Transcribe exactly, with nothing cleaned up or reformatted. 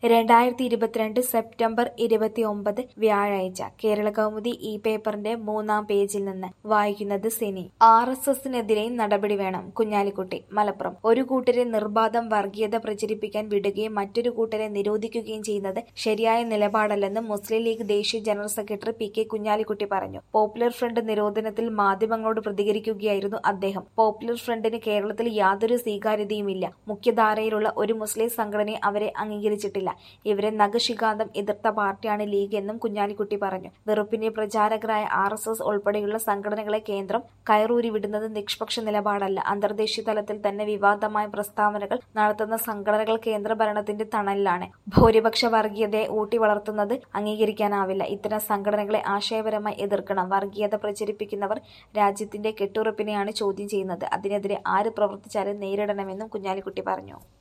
രണ്ടായിരത്തി ഇരുപത്തിരണ്ട് സെപ്റ്റംബർ ഇരുപത്തിയൊമ്പത് വ്യാഴാഴ്ച കേരളകൗമുദി ഈ പേപ്പറിന്റെ മൂന്നാം പേജിൽ നിന്ന് വായിക്കുന്നത് സിനി. ആർ എസ് എസിനെതിരെയും നടപടി വേണം കുഞ്ഞാലിക്കുട്ടി. മലപ്പുറം. ഒരു കൂട്ടരെ നിർബാധം വർഗീയത പ്രചരിപ്പിക്കാൻ വിടുകയും മറ്റൊരു കൂട്ടരെ നിരോധിക്കുകയും ചെയ്യുന്നത് ശരിയായ നിലപാടല്ലെന്ന് മുസ്ലിം ലീഗ് ദേശീയ general secretary P K Kunhalikutty പറഞ്ഞു. പോപ്പുലർ ഫ്രണ്ട് നിരോധനത്തിൽ മാധ്യമങ്ങളോട് പ്രതികരിക്കുകയായിരുന്നു അദ്ദേഹം. പോപ്പുലർ ഫ്രണ്ടിന് കേരളത്തിൽ യാതൊരു സ്വീകാര്യതയുമില്ല. മുഖ്യധാരയിലുള്ള ഒരു മുസ്ലിം സംഘടനയും അവരെ അംഗീകരിച്ചിട്ടില്ല. ഇവരെ നഖശിഖാന്തം എതിർത്ത പാർട്ടിയാണ് ലീഗ് എന്നും കുഞ്ഞാലിക്കുട്ടി പറഞ്ഞു. വെറുപ്പിന്റെ പ്രചാരകരായ ആർ എസ് എസ് ഉൾപ്പെടെയുള്ള സംഘടനകളെ കേന്ദ്രം കയറൂരി വിടുന്നത് നിഷ്പക്ഷ നിലപാടല്ല. അന്തർദേശീയ തലത്തിൽ തന്നെ വിവാദമായ പ്രസ്താവനകൾ നടത്തുന്ന സംഘടനകൾ കേന്ദ്ര ഭരണത്തിന്റെ തണലിലാണ്. ഭൂരിപക്ഷ വർഗീയതയെ ഊട്ടി വളർത്തുന്നത് അംഗീകരിക്കാനാവില്ല. ഇത്തരം സംഘടനകളെ ആശയപരമായി എതിർക്കണം. വർഗീയത പ്രചരിപ്പിക്കുന്നവർ രാജ്യത്തിന്റെ കെട്ടുറപ്പിനെയാണ് ചോദ്യം ചെയ്യുന്നത്. അതിനെതിരെ ആര് പ്രവർത്തിച്ചാലും നേരിടണമെന്നും കുഞ്ഞാലിക്കുട്ടി പറഞ്ഞു.